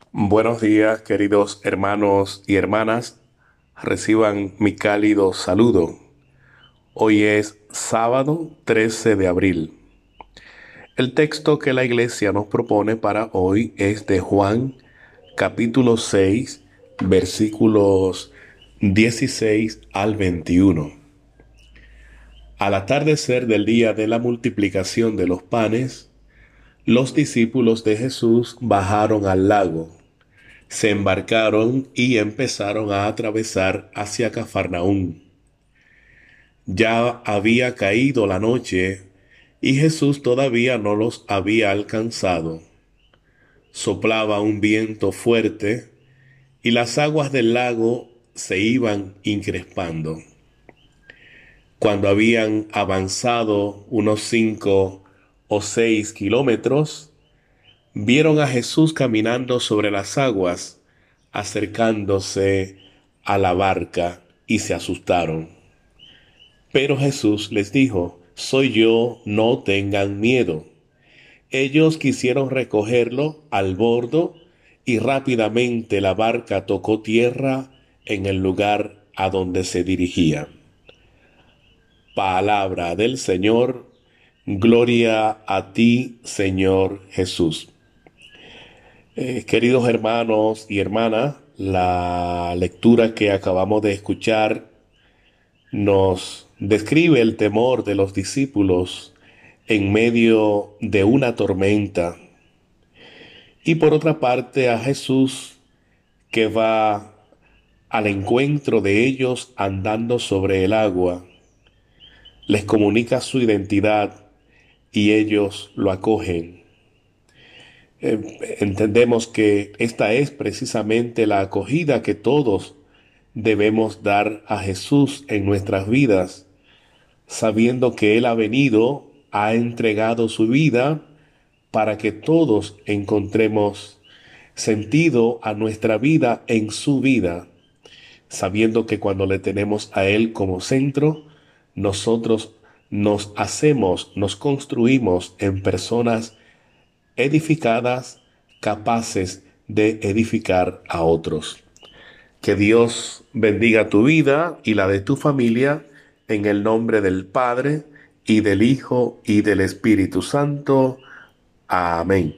Buenos días, queridos hermanos y hermanas. Reciban mi cálido saludo. Hoy es sábado 13 de abril. El texto que la iglesia nos propone para hoy es de Juan, capítulo 6, versículos 16 al 21. Al atardecer del día de la multiplicación de los panes, los discípulos de Jesús bajaron al lago. Se embarcaron y empezaron a atravesar hacia Cafarnaúm. Ya había caído la noche y Jesús todavía no los había alcanzado. Soplaba un viento fuerte y las aguas del lago se iban increspando. Cuando habían avanzado unos 5 o 6 kilómetros, vieron a Jesús caminando sobre las aguas, acercándose a la barca, y se asustaron. Pero Jesús les dijo: Soy yo, no tengan miedo. Ellos quisieron recogerlo al bordo y rápidamente la barca tocó tierra en el lugar a donde se dirigía. Palabra del Señor. Gloria a ti, Señor Jesús. Queridos hermanos y hermanas, la lectura que acabamos de escuchar nos describe el temor de los discípulos en medio de una tormenta, y por otra parte a Jesús, que va al encuentro de ellos andando sobre el agua, les comunica su identidad y ellos lo acogen. Entendemos que esta es precisamente la acogida que todos debemos dar a Jesús en nuestras vidas, sabiendo que Él ha venido, ha entregado su vida para que todos encontremos sentido a nuestra vida en su vida, sabiendo que cuando le tenemos a Él como centro, nosotros nos construimos en personas edificadas, capaces de edificar a otros. Que Dios bendiga tu vida y la de tu familia, en el nombre del Padre, y del Hijo, y del Espíritu Santo. Amén.